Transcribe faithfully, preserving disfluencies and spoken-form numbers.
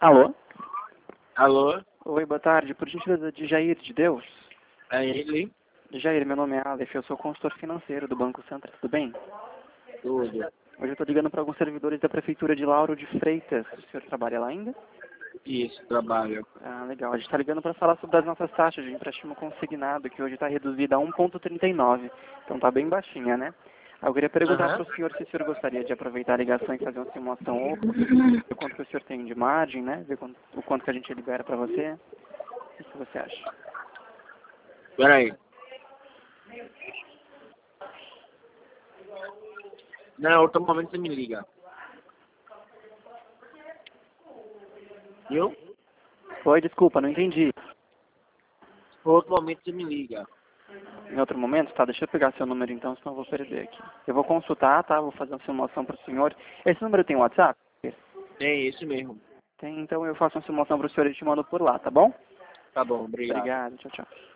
Alô? Alô? Oi, boa tarde. Por gentileza, de Jair de Deus? É ele? Jair, meu nome é Aleph, eu sou consultor financeiro do Banco Central, tudo bem? Tudo. Hoje eu estou ligando para alguns servidores da Prefeitura de Lauro de Freitas. O senhor trabalha lá ainda? Isso, trabalho. Ah, legal. A gente está ligando para falar sobre as nossas taxas de empréstimo consignado, que hoje está reduzida a um vírgula trinta e nove. Então está bem baixinha, né? Eu queria perguntar Aham. para o senhor se o senhor gostaria de aproveitar a ligação e fazer uma simulação ou ver quanto que o senhor tem de margem, né? Ver quanto, o quanto que a gente libera para você. O que você acha? Peraí. Não, outro momento você me liga. Viu? Oi, desculpa, não entendi. Outro momento você me liga. Em outro momento? Tá, deixa eu pegar seu número então, senão eu vou perder aqui. Eu vou consultar, tá? Vou fazer uma simulação para o senhor. Esse número tem WhatsApp? É esse mesmo. Tem, então eu faço uma simulação para o senhor e te mando por lá, tá bom? Tá bom, obrigado. Obrigado, tchau, tchau.